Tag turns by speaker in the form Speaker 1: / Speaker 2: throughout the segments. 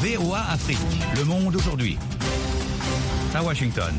Speaker 1: VOA Afrique, le monde aujourd'hui. À Washington.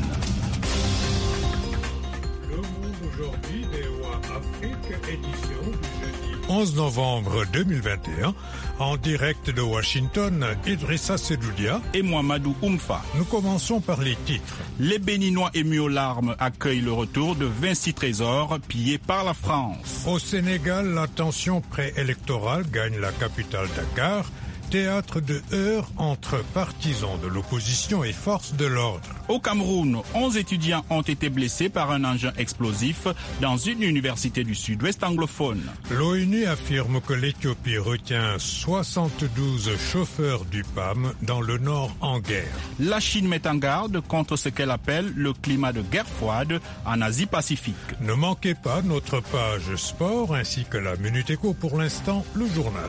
Speaker 2: Le monde aujourd'hui, VOA Afrique, édition du jeudi 11 novembre 2021. En direct de Washington, Idrissa Sedoudia
Speaker 3: et Mohamedou Oumfa.
Speaker 2: Nous commençons par les titres.
Speaker 3: Les Béninois émus aux larmes accueillent le retour de 26 trésors pillés par la France.
Speaker 2: Au Sénégal, la tension préélectorale gagne la capitale Dakar. Théâtre de heurts entre partisans de l'opposition et forces de l'ordre.
Speaker 3: Au Cameroun, 11 étudiants ont été blessés par un engin explosif dans une université du sud-ouest anglophone.
Speaker 2: L'ONU affirme que l'Éthiopie retient 72 chauffeurs du PAM dans le nord en guerre.
Speaker 3: La Chine met en garde contre ce qu'elle appelle le climat de guerre froide en Asie-Pacifique.
Speaker 2: Ne manquez pas notre page sport ainsi que la Minute Éco. Pour l'instant, le journal.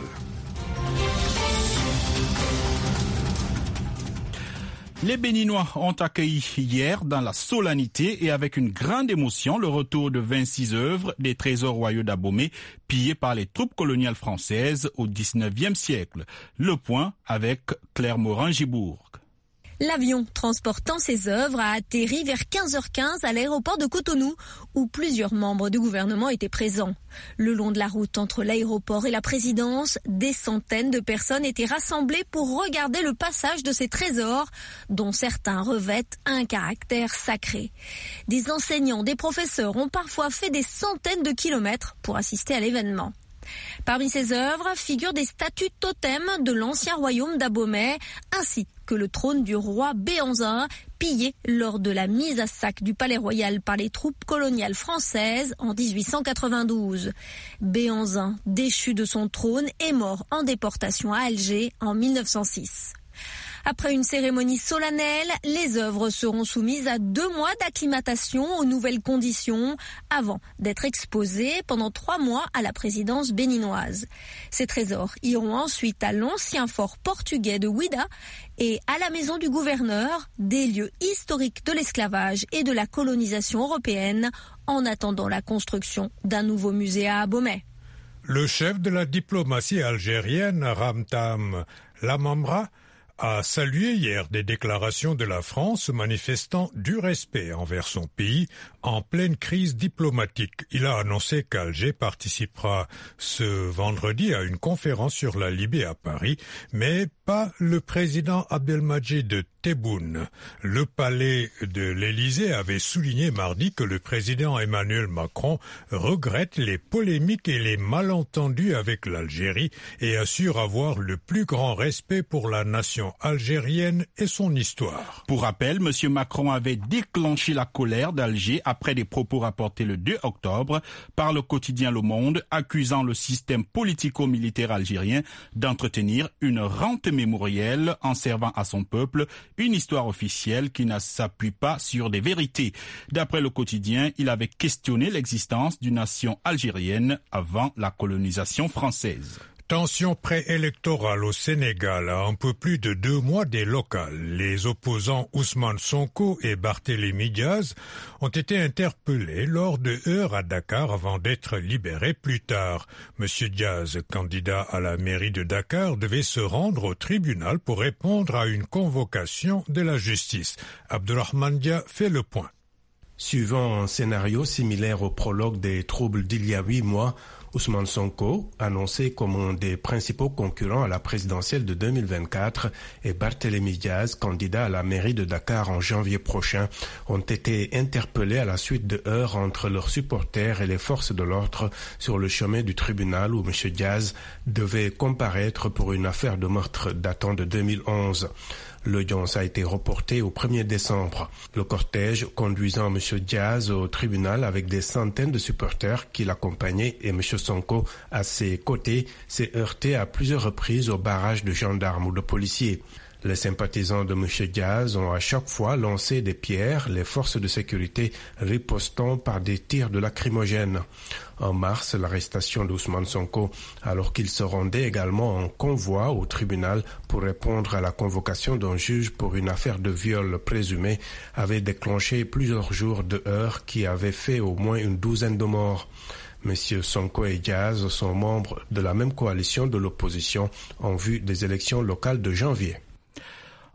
Speaker 3: Les Béninois ont accueilli hier dans la solennité et avec une grande émotion le retour de 26 œuvres des trésors royaux d'Abomey pillés par les troupes coloniales françaises au XIXe siècle. Le point avec Claire Morin-Gibourg.
Speaker 4: L'avion transportant ces œuvres a atterri vers 15h15 à l'aéroport de Cotonou, où plusieurs membres du gouvernement étaient présents. Le long de la route entre l'aéroport et la présidence, des centaines de personnes étaient rassemblées pour regarder le passage de ces trésors, dont certains revêtent un caractère sacré. Des enseignants, des professeurs ont parfois fait des centaines de kilomètres pour assister à l'événement. Parmi ces œuvres figurent des statues totems de l'ancien royaume d'Abomey, ainsi que le trône du roi Béhanzin, pillé lors de la mise à sac du palais royal par les troupes coloniales françaises en 1892. Béhanzin, déchu de son trône, est mort en déportation à Alger en 1906. Après une cérémonie solennelle, les œuvres seront soumises à 2 mois d'acclimatation aux nouvelles conditions avant d'être exposées pendant 3 mois à la présidence béninoise. Ces trésors iront ensuite à l'ancien fort portugais de Ouida et à la maison du gouverneur, des lieux historiques de l'esclavage et de la colonisation européenne, en attendant la construction d'un nouveau musée à Abomey.
Speaker 2: Le chef de la diplomatie algérienne, Ramtam Lamamra, a salué hier des déclarations de la France manifestant du respect envers son pays en pleine crise diplomatique. Il a annoncé qu'Alger participera ce vendredi à une conférence sur la Libye à Paris, mais pas le président Abdelmadjid Tebboune. Le palais de l'Élysée avait souligné mardi que le président Emmanuel Macron regrette les polémiques et les malentendus avec l'Algérie et assure avoir le plus grand respect pour la nation algérienne et son histoire.
Speaker 3: Pour rappel, M. Macron avait déclenché la colère d'Alger après des propos rapportés le 2 octobre par le quotidien Le Monde, accusant le système politico-militaire algérien d'entretenir une rente mémorielle en servant à son peuple une histoire officielle qui ne s'appuie pas sur des vérités. D'après le quotidien, il avait questionné l'existence d'une nation algérienne avant la colonisation française.
Speaker 2: Tension préélectorale au Sénégal à un peu plus de 2 mois des locales. Les opposants Ousmane Sonko et Barthélémy Diaz ont été interpellés lors de heurts à Dakar avant d'être libérés plus tard. Monsieur Diaz, candidat à la mairie de Dakar, devait se rendre au tribunal pour répondre à une convocation de la justice. Abdourahmane Dia fait le point.
Speaker 5: Suivant un scénario similaire au prologue des troubles d'il y a 8 mois, Ousmane Sonko, annoncé comme un des principaux concurrents à la présidentielle de 2024, et Barthélémy Diaz, candidat à la mairie de Dakar en janvier prochain, ont été interpellés à la suite de heurts entre leurs supporters et les forces de l'ordre sur le chemin du tribunal où M. Diaz devait comparaître pour une affaire de meurtre datant de 2011. L'audience a été reportée au 1er décembre. Le cortège conduisant M. Diaz au tribunal avec des centaines de supporters qui l'accompagnaient et M. Sonko à ses côtés s'est heurté à plusieurs reprises au barrage de gendarmes ou de policiers. Les sympathisants de M. Diaz ont à chaque fois lancé des pierres, les forces de sécurité ripostant par des tirs de lacrymogènes. En mars, l'arrestation d'Ousmane Sonko, alors qu'il se rendait également en convoi au tribunal pour répondre à la convocation d'un juge pour une affaire de viol présumé, avait déclenché plusieurs jours de heurts qui avaient fait au moins une douzaine de morts. Messieurs Sonko et Diaz sont membres de la même coalition de l'opposition en vue des élections locales de janvier.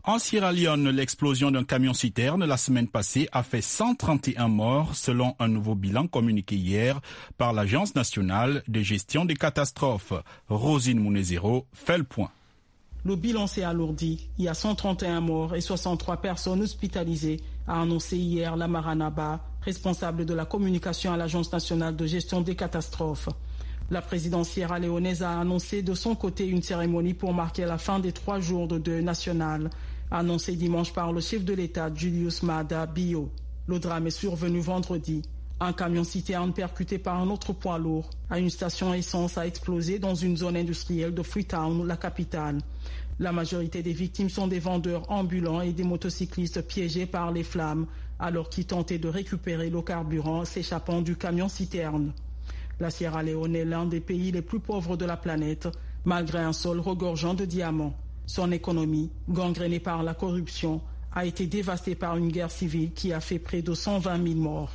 Speaker 3: En Sierra Leone, l'explosion d'un camion-citerne la semaine passée a fait 131 morts selon un nouveau bilan communiqué hier par l'Agence nationale de gestion des catastrophes. Rosine Mounezero fait le point.
Speaker 6: Le bilan s'est alourdi. Il y a 131 morts et 63 personnes hospitalisées, a annoncé hier Lamara Naba, responsable de la communication à l'Agence nationale de gestion des catastrophes. La présidence sierra-léonaise a annoncé de son côté une cérémonie pour marquer la fin des 3 jours de deuil national, annoncé dimanche par le chef de l'État Julius Maada Bio. Le drame est survenu vendredi. Un camion-citerne percuté par un autre poids lourd à une station essence a explosé dans une zone industrielle de Freetown, la capitale. La majorité des victimes sont des vendeurs ambulants et des motocyclistes piégés par les flammes alors qu'ils tentaient de récupérer le carburant s'échappant du camion-citerne. La Sierra Leone est l'un des pays les plus pauvres de la planète, malgré un sol regorgeant de diamants. Son économie, gangrénée par la corruption, a été dévastée par une guerre civile qui a fait près de 120 000 morts.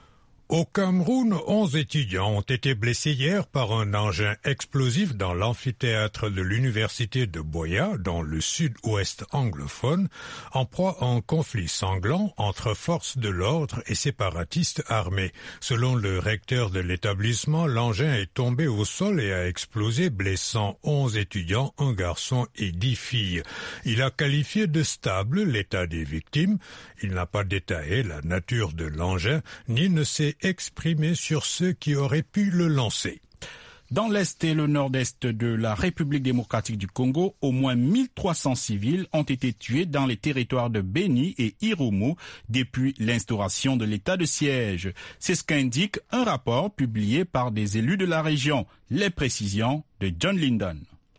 Speaker 2: Au Cameroun, 11 étudiants ont été blessés hier par un engin explosif dans l'amphithéâtre de l'université de Boya, dans le sud-ouest anglophone, en proie à un conflit sanglant entre forces de l'ordre et séparatistes armés. Selon le recteur de l'établissement, l'engin est tombé au sol et a explosé, blessant 11 étudiants, un garçon et 10 filles. Il a qualifié de stable l'état des victimes. Il n'a pas détaillé la nature de l'engin, ni ne s'est exprimé sur ceux qui auraient pu le lancer.
Speaker 3: Dans l'Est et le Nord-Est de la République démocratique du Congo, au moins 1300 civils ont été tués dans les territoires de Beni et Irumu depuis l'instauration de l'état de siège. C'est ce qu'indique un rapport publié par des élus de la région. Les précisions de John Linden.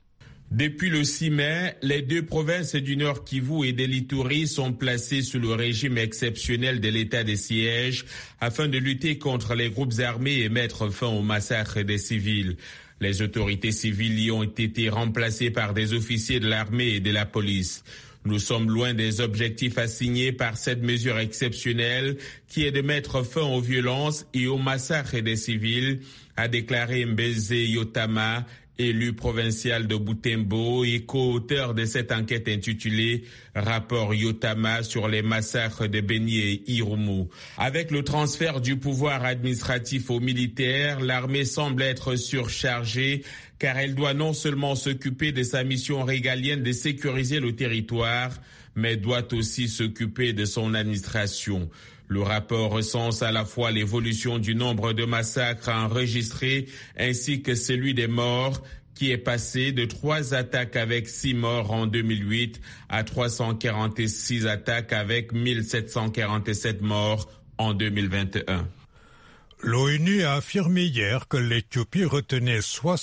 Speaker 7: Depuis le 6 mai, les 2 provinces du Nord Kivu et de l'Ituri sont placées sous le régime exceptionnel de l'état de siège afin de lutter contre les groupes armés et mettre fin au massacre des civils. Les autorités civiles y ont été remplacées par des officiers de l'armée et de la police. Nous sommes loin des objectifs assignés par cette mesure exceptionnelle qui est de mettre fin aux violences et au massacre des civils, a déclaré Mbeze Yotama, élu provincial de Butembo et co-auteur de cette enquête intitulée « Rapport Yotama sur les massacres de Beni et Irumu ». Avec le transfert du pouvoir administratif aux militaires, l'armée semble être surchargée car elle doit non seulement s'occuper de sa mission régalienne de sécuriser le territoire, mais doit aussi s'occuper de son administration. Le rapport recense à la fois l'évolution du nombre de massacres enregistrés ainsi que celui des morts, qui est passé de 3 attaques avec 6 morts en 2008 à 346 attaques avec 1747 morts en 2021.
Speaker 2: L'ONU a affirmé hier que l'Éthiopie retenait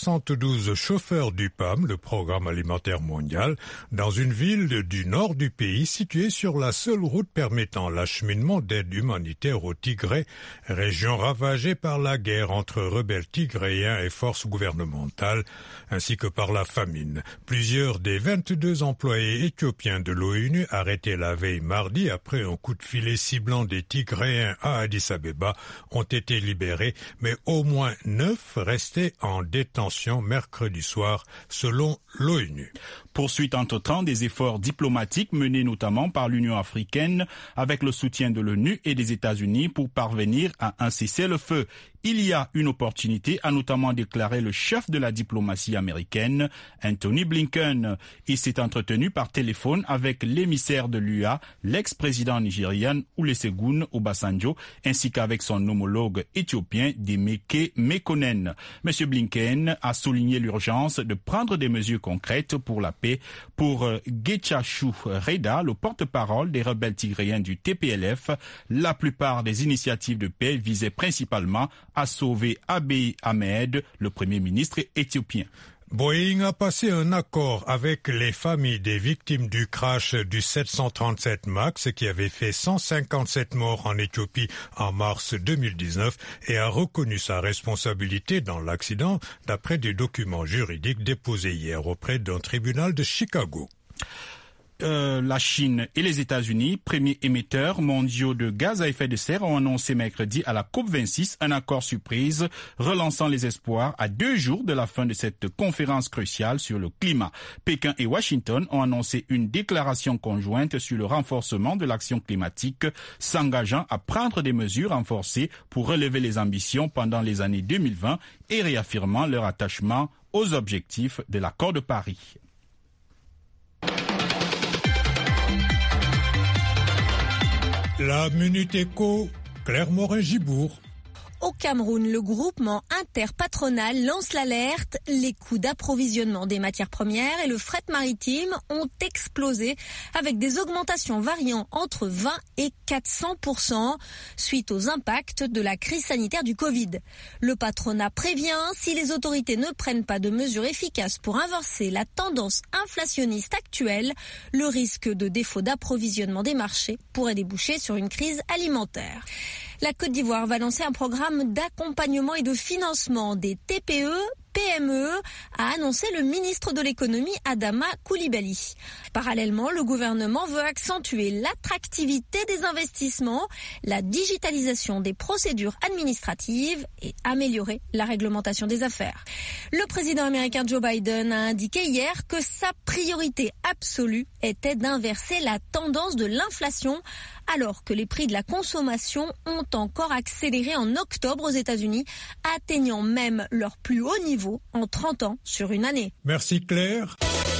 Speaker 2: 72 chauffeurs du PAM, le Programme alimentaire mondial, dans une ville du nord du pays située sur la seule route permettant l'acheminement d'aide humanitaire au Tigré, région ravagée par la guerre entre rebelles tigréens et forces gouvernementales, ainsi que par la famine. Plusieurs des 22 employés éthiopiens de l'ONU arrêtés la veille mardi après un coup de filet ciblant des Tigréens à Addis-Abeba ont été libérés, mais au moins 9 restaient en détention mercredi soir, selon l'ONU.
Speaker 3: Poursuite entre-temps des efforts diplomatiques menés notamment par l'Union africaine avec le soutien de l'ONU et des États-Unis pour parvenir à un cessez-le-feu. Il y a une opportunité, a notamment déclaré le chef de la diplomatie américaine, Anthony Blinken. Il s'est entretenu par téléphone avec l'émissaire de l'UA, l'ex-président nigérian Olusegun Obasanjo, ainsi qu'avec son homologue éthiopien Demeke Mekonnen. M. Blinken a souligné l'urgence de prendre des mesures concrètes pour la paix pour Getachew Reda, le porte-parole des rebelles tigréens du TPLF. La plupart des initiatives de paix visaient principalement à sauver Abiy Ahmed, le premier ministre éthiopien.
Speaker 2: Boeing a passé un accord avec les familles des victimes du crash du 737 MAX qui avait fait 157 morts en Éthiopie en mars 2019 et a reconnu sa responsabilité dans l'accident d'après des documents juridiques déposés hier auprès d'un tribunal de Chicago.
Speaker 3: La Chine et les États-Unis, premiers émetteurs mondiaux de gaz à effet de serre, ont annoncé mercredi à la COP26 un accord surprise relançant les espoirs à 2 jours de la fin de cette conférence cruciale sur le climat. Pékin et Washington ont annoncé une déclaration conjointe sur le renforcement de l'action climatique, s'engageant à prendre des mesures renforcées pour relever les ambitions pendant les années 2020 et réaffirmant leur attachement aux objectifs de l'accord de Paris.
Speaker 2: La Minute Éco, Claire Morin-Gibourg.
Speaker 4: Au Cameroun, le groupement interpatronal lance l'alerte. Les coûts d'approvisionnement des matières premières et le fret maritime ont explosé avec des augmentations variant entre 20 et 400% suite aux impacts de la crise sanitaire du Covid. Le patronat prévient, si les autorités ne prennent pas de mesures efficaces pour inverser la tendance inflationniste actuelle, le risque de défaut d'approvisionnement des marchés pourrait déboucher sur une crise alimentaire. La Côte d'Ivoire va lancer un programme d'accompagnement et de financement des TPE, PME, a annoncé le ministre de l'économie Adama Coulibaly. Parallèlement, le gouvernement veut accentuer l'attractivité des investissements, la digitalisation des procédures administratives et améliorer la réglementation des affaires. Le président américain Joe Biden a indiqué hier que sa priorité absolue était d'inverser la tendance de l'inflation alors que les prix de la consommation ont encore accéléré en octobre aux États-Unis, atteignant même leur plus haut niveau en 30 ans sur une année.
Speaker 2: Merci Claire.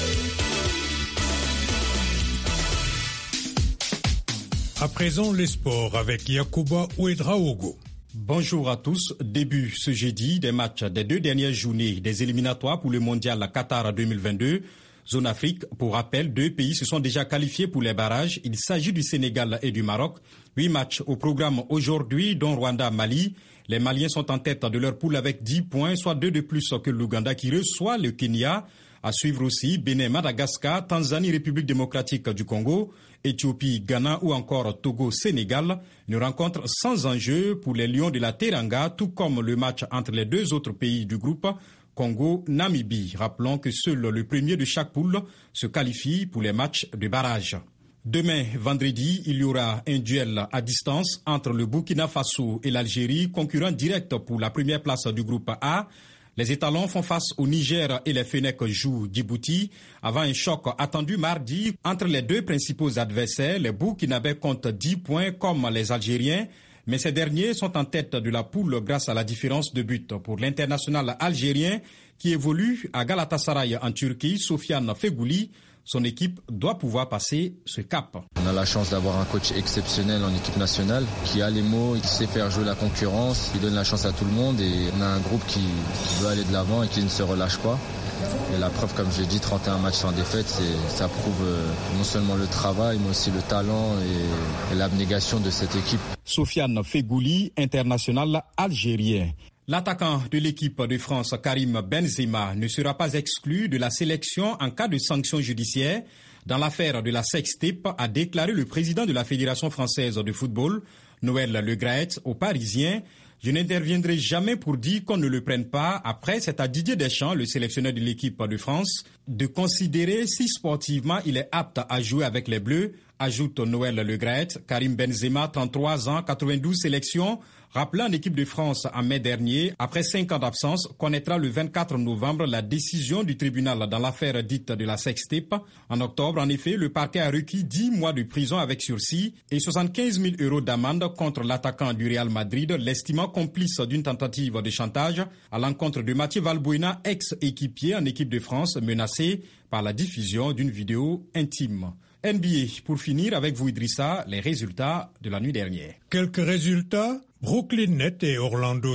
Speaker 2: À présent, les sports avec Yacouba Ouedraogo.
Speaker 8: Bonjour à tous. Début ce jeudi des matchs des 2 dernières journées des éliminatoires pour le mondial Qatar 2022. Zone Afrique, pour rappel, 2 pays se sont déjà qualifiés pour les barrages. Il s'agit du Sénégal et du Maroc. 8 matchs au programme aujourd'hui, dont Rwanda-Mali. Les Maliens sont en tête de leur poule avec 10 points, soit 2 de plus que l'Ouganda qui reçoit le Kenya. À suivre aussi Bénin, Madagascar, Tanzanie, République démocratique du Congo, Éthiopie, Ghana ou encore Togo, Sénégal. Une rencontre sans enjeu pour les Lions de la Teranga, tout comme le match entre les 2 autres pays du groupe, Congo, Namibie. Rappelons que seul le premier de chaque poule se qualifie pour les matchs de barrage. Demain, vendredi, il y aura un duel à distance entre le Burkina Faso et l'Algérie, concurrents directs pour la première place du groupe A. Les étalons font face au Niger et les Fennecs jouent Djibouti avant un choc attendu mardi entre les 2 principaux adversaires. Les Burkinabés comptent 10 points comme les Algériens, mais ces derniers sont en tête de la poule grâce à la différence de but. Pour l'international algérien qui évolue à Galatasaray en Turquie, Sofiane Fegouli, son équipe doit pouvoir passer ce cap.
Speaker 9: On a la chance d'avoir un coach exceptionnel en équipe nationale qui a les mots, qui sait faire jouer la concurrence, qui donne la chance à tout le monde et on a un groupe qui veut aller de l'avant et qui ne se relâche pas. Et la preuve, comme j'ai dit, 31 matchs sans défaite, ça prouve non seulement le travail mais aussi le talent et l'abnégation de cette équipe.
Speaker 8: Sofiane Fegouli, international algérien. L'attaquant de l'équipe de France, Karim Benzema, ne sera pas exclu de la sélection en cas de sanction judiciaire. Dans l'affaire de la sextape, a déclaré le président de la Fédération française de football, Noël Le Graët, aux Parisiens. Je n'interviendrai jamais pour dire qu'on ne le prenne pas. Après, c'est à Didier Deschamps, le sélectionneur de l'équipe de France, de considérer si sportivement il est apte à jouer avec les Bleus, ajoute Noël Le Graët. Karim Benzema, 33 ans, 92 sélections, rappelé en équipe de France en mai dernier, après 5 ans d'absence, connaîtra le 24 novembre la décision du tribunal dans l'affaire dite de la sextape. En octobre, en effet, le parquet a requis 10 mois de prison avec sursis et 75 000 € d'amende contre l'attaquant du Real Madrid, l'estimant complice d'une tentative de chantage à l'encontre de Mathieu Valbuena, ex-équipier en équipe de France, menacé par la diffusion d'une vidéo intime. NBA, pour finir avec vous Idrissa, les résultats de la nuit dernière.
Speaker 2: Quelques résultats: Brooklyn Nets et Orlando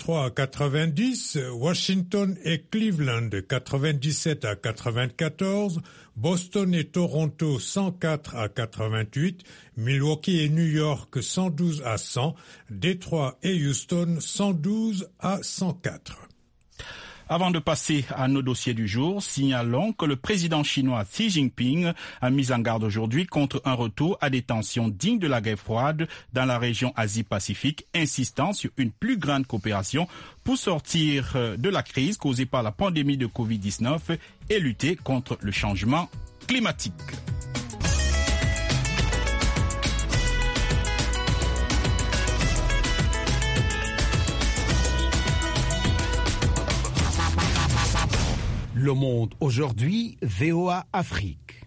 Speaker 2: 123-90, Washington et Cleveland 97-94, Boston et Toronto 104-88, Milwaukee et New York 112-100, Détroit et Houston 112-104.
Speaker 3: Avant de passer à nos dossiers du jour, signalons que le président chinois Xi Jinping a mis en garde aujourd'hui contre un retour à des tensions dignes de la guerre froide dans la région Asie-Pacifique, insistant sur une plus grande coopération pour sortir de la crise causée par la pandémie de Covid-19 et lutter contre le changement climatique.
Speaker 10: Le Monde aujourd'hui, VOA Afrique.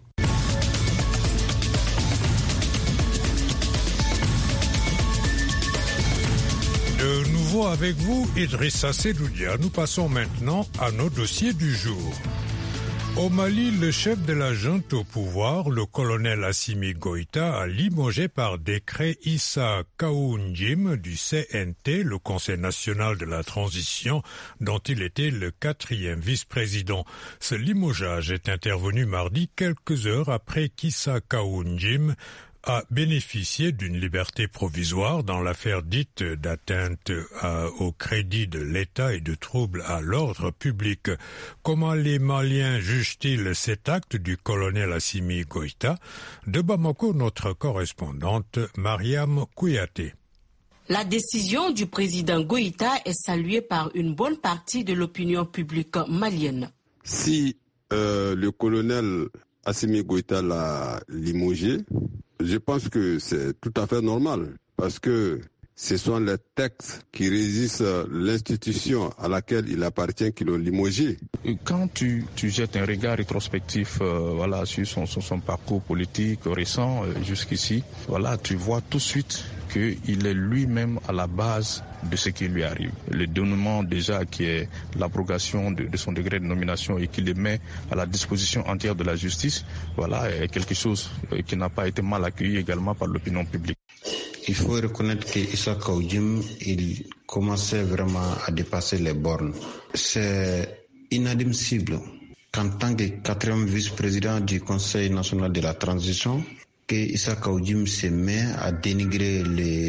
Speaker 2: De nouveau avec vous, Idrissa Sedoudia. Nous passons maintenant à nos dossiers du jour. Au Mali, le chef de la junte au pouvoir, le colonel Assimi Goïta, a limogé par décret Issa Kaoundjim du CNT, le Conseil national de la transition, dont il était le 4e vice-président. Ce limogeage est intervenu mardi, quelques heures après qu'Issa Kaoundjim a bénéficié d'une liberté provisoire dans l'affaire dite d'atteinte au crédit de l'État et de troubles à l'ordre public. Comment les Maliens jugent-ils cet acte du colonel Assimi Goïta? De Bamako, notre correspondante Mariam Kouyaté.
Speaker 11: La décision du président Goïta est saluée par une bonne partie de l'opinion publique malienne.
Speaker 12: Si le colonel Assimi Goïta l'a limogé, je pense que c'est tout à fait normal parce que ce sont les textes qui régissent l'institution à laquelle il appartient qui l'ont limogé.
Speaker 13: Quand tu jettes un regard rétrospectif sur son parcours politique récent jusqu'ici, tu vois tout de suite qu'il est lui-même à la base de ce qui lui arrive. Le dénouement déjà qui est l'abrogation de son degré de nomination et qui le met à la disposition entière de la justice, est quelque chose qui n'a pas été mal accueilli également par l'opinion publique.
Speaker 14: Il faut reconnaître qu'Issa Kaoundjim, il commençait vraiment à dépasser les bornes. C'est inadmissible qu'en tant que 4e vice-président du Conseil national de la transition, Issa Kaoundjim se met à dénigrer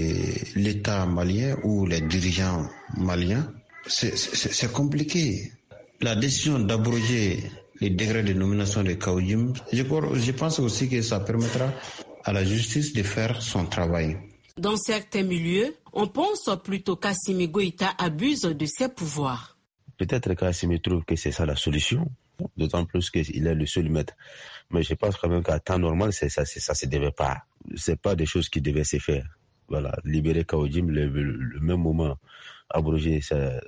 Speaker 14: l'État malien ou les dirigeants maliens. C'est compliqué. La décision d'abroger les décrets de nomination de Kaoundjim, je pense aussi que ça permettra à la justice de faire son travail.
Speaker 11: Dans certains milieux, on pense plutôt qu'Assimi Goïta abuse de ses pouvoirs.
Speaker 15: Peut-être qu'Assimi trouve que c'est ça la solution, d'autant plus qu'il est le seul maître. Mais je pense quand même qu'à temps normal, ça se devait pas. C'est pas des choses qui devaient se faire. Libérer Kaoundjim, le même moment, abroger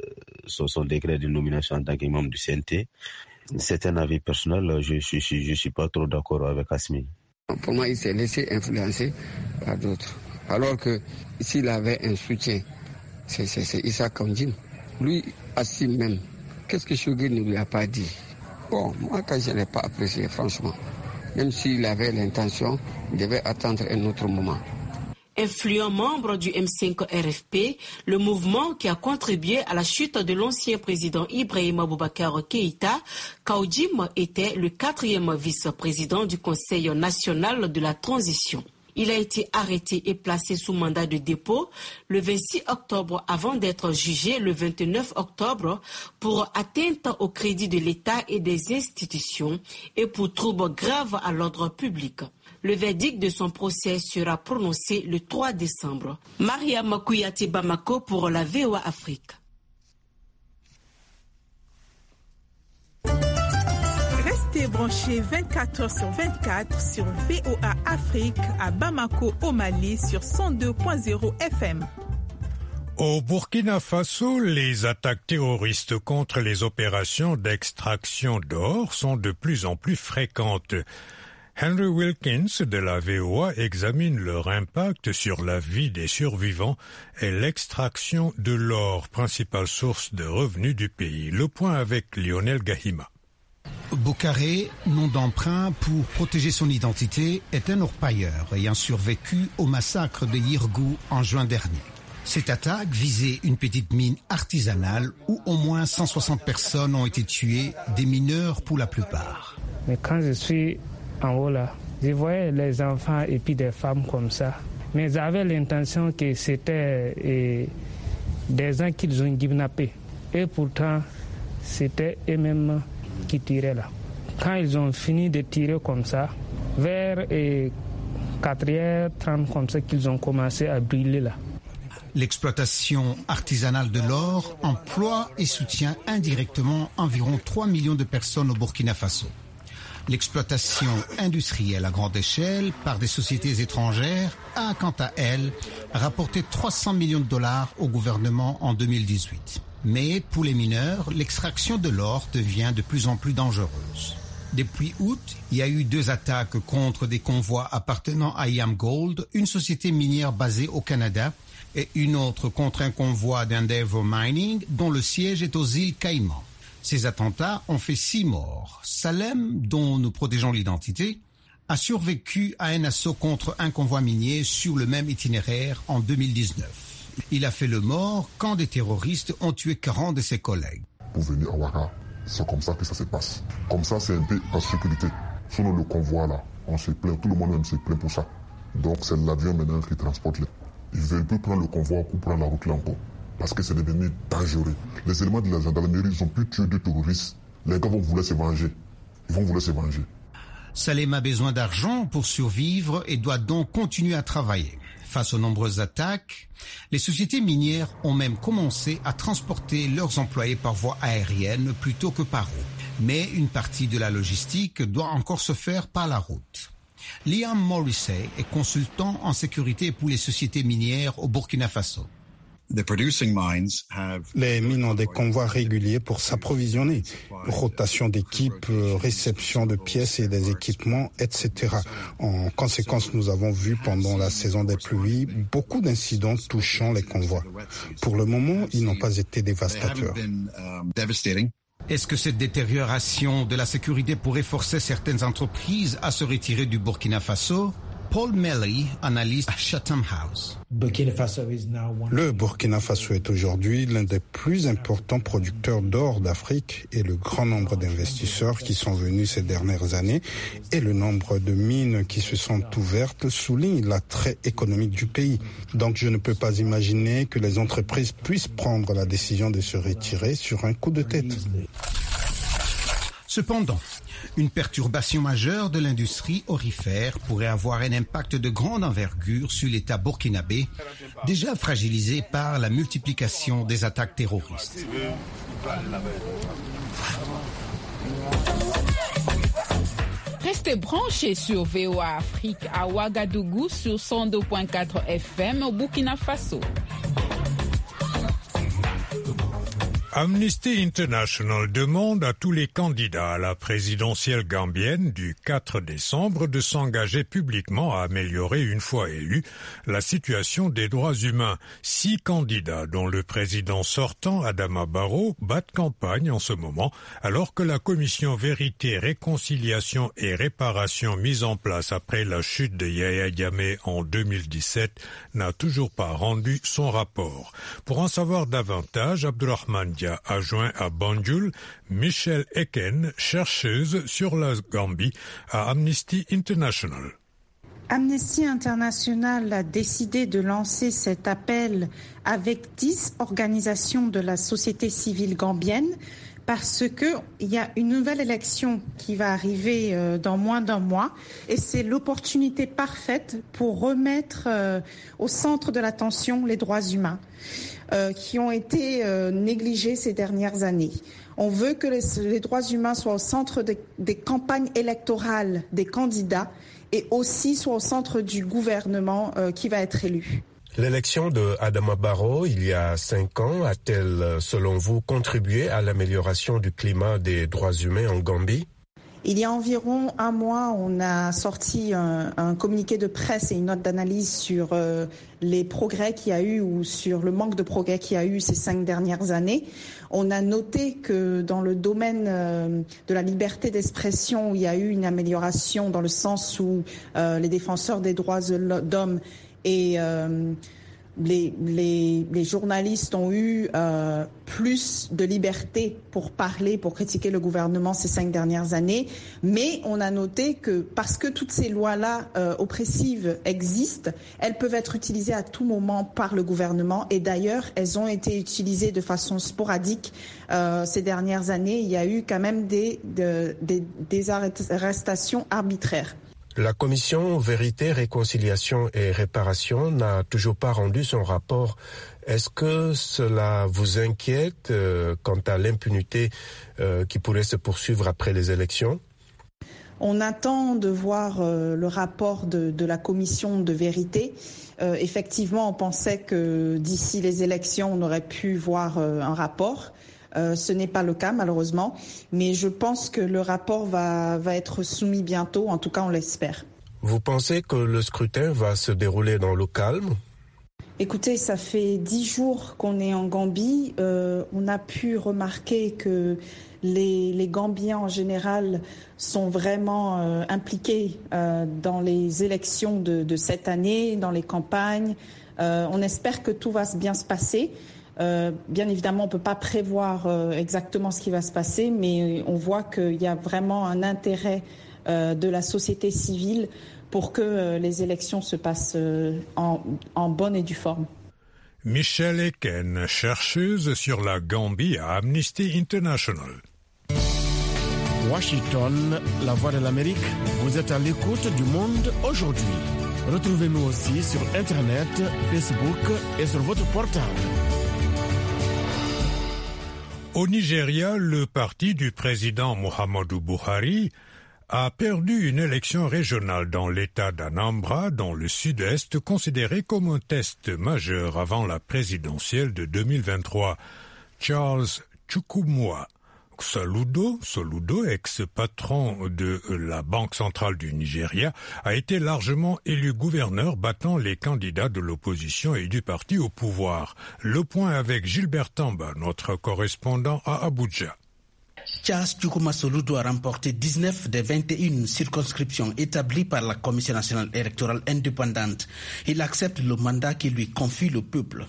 Speaker 15: son décret de nomination en tant que membre du CNT. C'est un avis personnel, je suis pas trop d'accord avec Assimi.
Speaker 16: Pour moi, il s'est laissé influencer par d'autres. Alors que s'il avait un soutien, c'est Issa Kaoundjim. Lui, Assimi même, qu'est-ce que Choguel ne lui a pas dit? Bon, moi, quand je n'ai pas apprécié, franchement, même s'il avait l'intention, il devait attendre un autre moment.
Speaker 11: Influent membre du M5 RFP, le mouvement qui a contribué à la chute de l'ancien président Ibrahima Boubacar Keïta, Kaoundjim était le 4e vice-président du Conseil national de la transition. Il a été arrêté et placé sous mandat de dépôt le 26 octobre avant d'être jugé le 29 octobre pour atteinte au crédit de l'État et des institutions et pour troubles graves à l'ordre public. Le verdict de son procès sera prononcé le 3 décembre. Mariam Kouyaté, Bamako pour la VOA Afrique.
Speaker 6: Restez branchés 24h/24 sur VOA Afrique à Bamako au Mali sur 102.0 FM.
Speaker 2: Au Burkina Faso, les attaques terroristes contre les opérations d'extraction d'or sont de plus en plus fréquentes. Henry Wilkins de la VOA examine leur impact sur la vie des survivants et l'extraction de l'or, principale source de revenus du pays. Le point avec Lionel Gahima.
Speaker 17: Boukaré, nom d'emprunt pour protéger son identité, est un orpailleur ayant survécu au massacre de Yirgou en juin dernier. Cette attaque visait une petite mine artisanale où au moins 160 personnes ont été tuées, des mineurs pour la plupart.
Speaker 18: Mais quand je suis en haut là, je voyais les enfants et puis des femmes comme ça. Mais j'avais l'intention que c'était des gens qu'ils ont kidnappés. Et pourtant, c'était eux-mêmes qui tiraient là. Quand ils ont fini de tirer comme ça, vers 4h30 comme ça qu'ils ont commencé à brûler là.
Speaker 17: L'exploitation artisanale de l'or emploie et soutient indirectement environ 3 millions de personnes au Burkina Faso. L'exploitation industrielle à grande échelle par des sociétés étrangères a, quant à elle, rapporté 300 millions de dollars au gouvernement en 2018. Mais pour les mineurs, l'extraction de l'or devient de plus en plus dangereuse. Depuis août, il y a eu 2 attaques contre des convois appartenant à IAMGOLD, une société minière basée au Canada, et une autre contre un convoi d'Endeavour Mining dont le siège est aux îles Caïmans. Ces attentats ont fait 6 morts. Salem, dont nous protégeons l'identité, a survécu à un assaut contre un convoi minier sur le même itinéraire en 2019. Il a fait le mort quand des terroristes ont tué 40 de ses collègues.
Speaker 19: Pour venir à Ouaga, c'est comme ça que ça se passe. Comme ça, c'est un peu en sécurité. Sinon, le convoi, là, on se plaint, tout le monde même se plaint pour ça. Donc, c'est l'avion maintenant qui transporte les. Ils veulent plus prendre le convoi ou prendre la route là encore. Parce que c'est devenu dangereux. Les éléments de la gendarmerie, ils ont pu tuer 2 terroristes. Les gars vont vouloir se venger. Ils vont vouloir se venger.
Speaker 17: Salem a besoin d'argent pour survivre et doit donc continuer à travailler. Face aux nombreuses attaques, les sociétés minières ont même commencé à transporter leurs employés par voie aérienne plutôt que par route. Mais une partie de la logistique doit encore se faire par la route. Liam Morrissey est consultant en sécurité pour les sociétés minières au Burkina Faso.
Speaker 20: Les mines ont des convois réguliers pour s'approvisionner, rotation d'équipes, réception de pièces et des équipements, etc. En conséquence, nous avons vu pendant la saison des pluies beaucoup d'incidents touchant les convois. Pour le moment, ils n'ont pas été dévastateurs.
Speaker 17: Est-ce que cette détérioration de la sécurité pourrait forcer certaines entreprises à se retirer du Burkina Faso? Paul Melly, analyste à Chatham House.
Speaker 20: Le Burkina Faso est aujourd'hui l'un des plus importants producteurs d'or d'Afrique et le grand nombre d'investisseurs qui sont venus ces dernières années et le nombre de mines qui se sont ouvertes souligne l'attrait économique du pays. Donc je ne peux pas imaginer que les entreprises puissent prendre la décision de se retirer sur un coup de tête.
Speaker 17: Cependant, une perturbation majeure de l'industrie aurifère pourrait avoir un impact de grande envergure sur l'État burkinabé, déjà fragilisé par la multiplication des attaques terroristes.
Speaker 21: Restez branchés sur VOA Afrique à Ouagadougou sur 102.4 FM au Burkina Faso.
Speaker 2: Amnesty International demande à tous les candidats à la présidentielle gambienne du 4 décembre de s'engager publiquement à améliorer, une fois élus, la situation des droits humains. 6 candidats, dont le président sortant, Adama Barrow, battent campagne en ce moment, alors que la commission Vérité, Réconciliation et Réparation mise en place après la chute de Yahya Jammeh en 2017 n'a toujours pas rendu son rapport. Pour en savoir davantage, Abdourahmane a joint à Banjul Michelle Eken, chercheuse sur la Gambie à Amnesty International.
Speaker 22: Amnesty International a décidé de lancer cet appel avec 10 organisations de la société civile gambienne parce qu'il y a une nouvelle élection qui va arriver dans moins d'un mois et c'est l'opportunité parfaite pour remettre au centre de l'attention les droits humains qui ont été négligés ces dernières années. On veut que les droits humains soient au centre des campagnes électorales des candidats et aussi soient au centre du gouvernement qui va être élu.
Speaker 5: L'élection de Adama Barrow, il y a 5 ans, a-t-elle, selon vous, contribué à l'amélioration du climat des droits humains en Gambie?
Speaker 22: Il y a environ un mois, on a sorti un communiqué de presse et une note d'analyse sur les progrès qu'il y a eu ou sur le manque de progrès qu'il y a eu ces 5 dernières années. On a noté que dans le domaine de la liberté d'expression, il y a eu une amélioration dans le sens où les défenseurs des droits d'homme et les journalistes ont eu plus de liberté pour parler, pour critiquer le gouvernement ces 5 dernières années. Mais on a noté que parce que toutes ces lois-là oppressives existent, elles peuvent être utilisées à tout moment par le gouvernement. Et d'ailleurs, elles ont été utilisées de façon sporadique ces dernières années. Il y a eu quand même des arrestations arbitraires.
Speaker 5: La commission Vérité, Réconciliation et Réparation n'a toujours pas rendu son rapport. Est-ce que cela vous inquiète quant à l'impunité qui pourrait se poursuivre après les élections?
Speaker 22: On attend de voir le rapport de la commission de vérité. Effectivement, on pensait que d'ici les élections, on aurait pu voir un rapport. Ce n'est pas le cas, malheureusement. Mais je pense que le rapport va être soumis bientôt. En tout cas, on l'espère.
Speaker 5: Vous pensez que le scrutin va se dérouler dans le calme ?
Speaker 22: Écoutez, ça fait 10 jours qu'on est en Gambie. On a pu remarquer que les Gambiens en général sont vraiment impliqués dans les élections de cette année, dans les campagnes. On espère que tout va bien se passer. Bien évidemment, on ne peut pas prévoir exactement ce qui va se passer, mais on voit qu'il y a vraiment un intérêt de la société civile pour que les élections se passent en bonne et due forme.
Speaker 2: Michelle Eken, chercheuse sur la Gambie à Amnesty International.
Speaker 1: Washington, la voix de l'Amérique, vous êtes à l'écoute du monde aujourd'hui. Retrouvez-nous aussi sur Internet, Facebook et sur votre portable.
Speaker 2: Au Nigeria, le parti du président Muhammadu Buhari a perdu une élection régionale dans l'État d'Anambra, dans le sud-est, considéré comme un test majeur avant la présidentielle de 2023. Charles Chukwumua Soludo, ex-patron de la Banque centrale du Nigeria, a été largement élu gouverneur, battant les candidats de l'opposition et du parti au pouvoir. Le point avec Gilbert Tamba, notre correspondant à Abuja.
Speaker 7: Charles Chukwuma Soludo a remporté 19 des 21 circonscriptions établies par la Commission nationale électorale indépendante. Il accepte le mandat qui lui confie le peuple.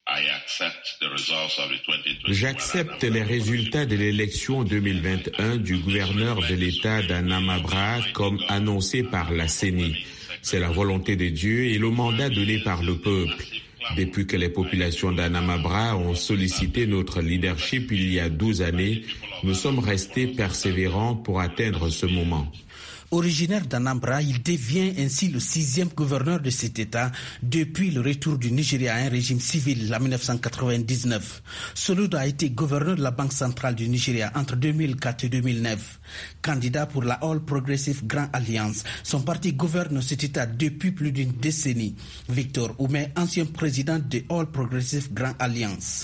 Speaker 23: J'accepte les résultats de l'élection 2021 du gouverneur de l'État d'Anambra comme annoncé par la CENI. C'est la volonté de Dieu et le mandat donné par le peuple. Depuis que les populations d'Anambra ont sollicité notre leadership il y a 12 années, nous sommes restés persévérants pour atteindre ce moment.
Speaker 7: Originaire d'Anambra, il devient ainsi le 6e gouverneur de cet État depuis le retour du Nigeria à un régime civil en 1999. Soludo a été gouverneur de la Banque centrale du Nigeria entre 2004 et 2009. Candidat pour la All Progressive Grand Alliance, son parti gouverne cet État depuis plus d'une décennie. Victor Oumé, ancien président de All Progressive Grand Alliance.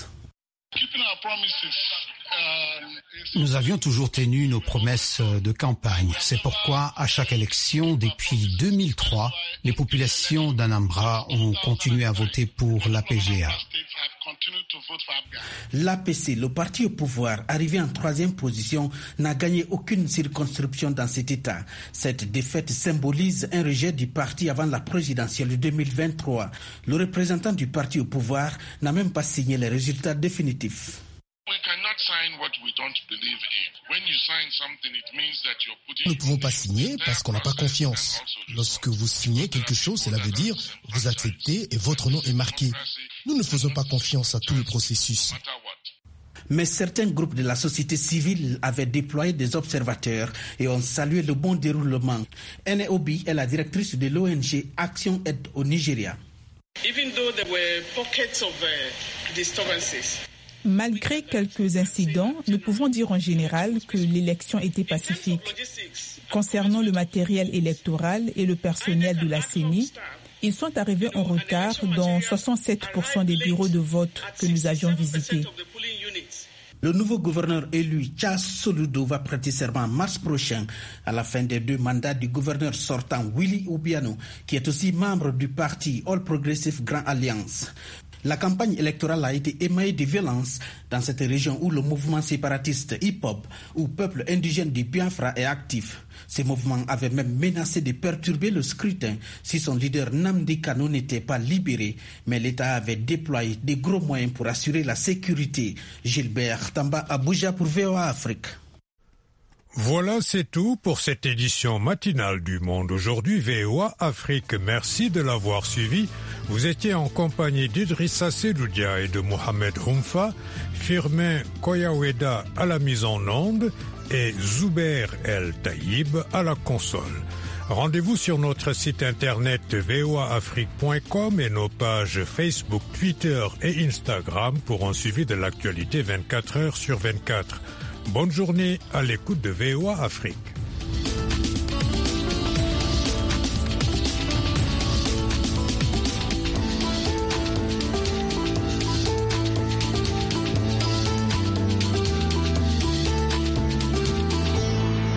Speaker 17: Nous avions toujours tenu nos promesses de campagne. C'est pourquoi, à chaque élection, depuis 2003, les populations d'Anambra ont continué à voter pour l'APGA.
Speaker 7: L'APC, le parti au pouvoir, arrivé en 3e position, n'a gagné aucune circonscription dans cet État. Cette défaite symbolise un rejet du parti avant la présidentielle de 2023. Le représentant du parti au pouvoir n'a même pas signé les résultats définitifs.
Speaker 1: Nous ne pouvons pas signer parce qu'on n'a pas confiance. Lorsque vous signez quelque chose, cela veut dire vous acceptez et votre nom est marqué. Nous ne faisons pas confiance à tout le processus.
Speaker 7: Mais certains groupes de la société civile avaient déployé des observateurs et ont salué le bon déroulement. Ene Obi est la directrice de l'ONG Action Aide au Nigeria.
Speaker 24: Malgré quelques incidents, nous pouvons dire en général que l'élection était pacifique. Concernant le matériel électoral et le personnel de la CENI, ils sont arrivés en retard dans 67% des bureaux de vote que nous avions visités.
Speaker 7: Le nouveau gouverneur élu, Charles Soludo, va prêter serment en mars prochain à la fin des 2 mandats du gouverneur sortant Willie Obiano, qui est aussi membre du parti All Progressive Grand Alliance. La campagne électorale a été émaillée de violence dans cette région où le mouvement séparatiste hip-hop ou peuple indigène du Biafra est actif. Ce mouvement avait même menacé de perturber le scrutin si son leader Nnamdi Kanu n'était pas libéré, mais l'État avait déployé de gros moyens pour assurer la sécurité. Gilbert Tamba, Abuja pour VOA Afrique.
Speaker 2: Voilà, c'est tout pour cette édition matinale du Monde aujourd'hui VOA Afrique. Merci de l'avoir suivi. Vous étiez en compagnie d'Idrissa Sedoudia et de Mohamed Houmfa, Firmin Koyaweda à la mise en onde et Zuber El Taïb à la console. Rendez-vous sur notre site internet voaafrique.com et nos pages Facebook, Twitter et Instagram pour un suivi de l'actualité 24 heures sur 24. Bonne journée à l'écoute de VOA Afrique.